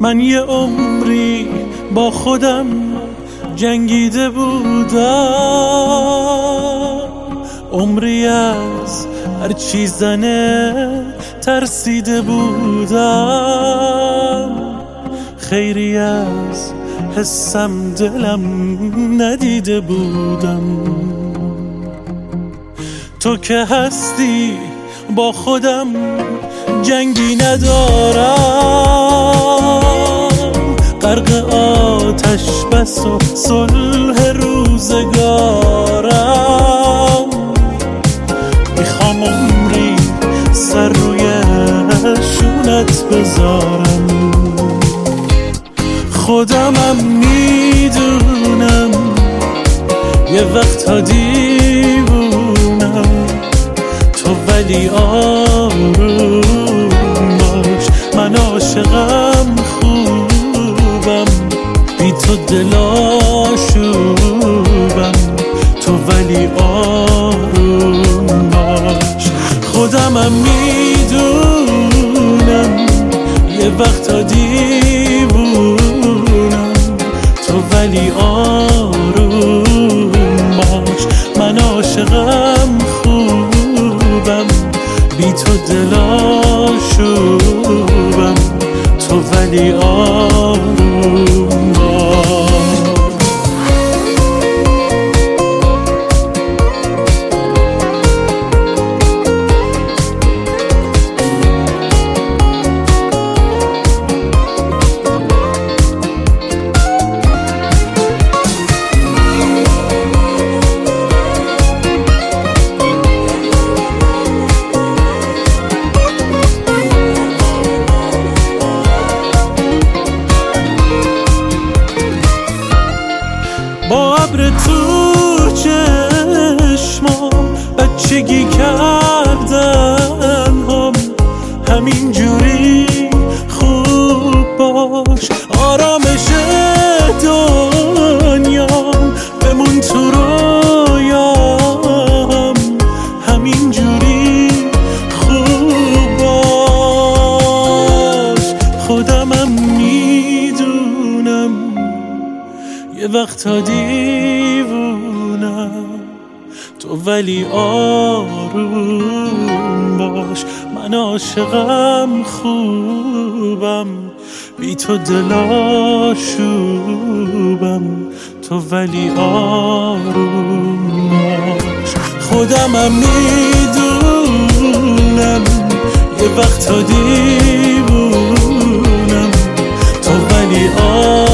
من یه عمری با خودم جنگیده بودم، عمری از هر چی زنه ترسیده بودم، خیری از حسم دلم ندیده بودم. تو که هستی با خودم جنگی ندارم، غرق آتش بس و صلح روزگارم. میخوام عمری سر روی شونت بذارم، خودمم میدونم یه وقتا دیوونم، تو ولی آروم باش، من عاشقم خوبم، بی تو دل آشوبم، تو ولی آروم باش. خودمم میدونم یه وقتا دیوونم، تو ولی آروم باش، من عاشقم خوبم، بی تو دل آشوبم، تو ولی آروم باش. با ابر تو چشمام بچگی کردن هم، همین جوری خوب باش، آرامش دنیام بمون تو رویام، همین جوری خوب باش. خودمم میدونم یه وقتا دیوونم، تو ولی آروم باش، من عاشقم خوبم، بی تو دل آشوبم، تو ولی آروم باش. خودمم میدونم یه وقتا دیوونم، تو ولی آروم